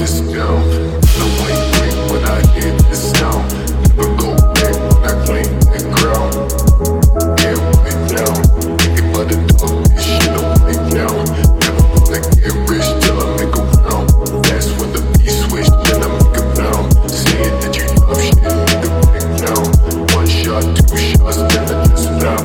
this down. No white ring when I hear this sound. Never go back when I claim that ground. Yeah, right now. Thinking about the dog, this shit don't right now. Never gonna get rich till I make a round. That's when the beat switch, then I make a pound. Saying that you love shit, make it back now. One shot, two shots, then I just stop.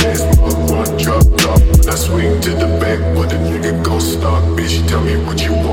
Swing to the back, but the nigga gon' stop, bitch. Tell me what you want.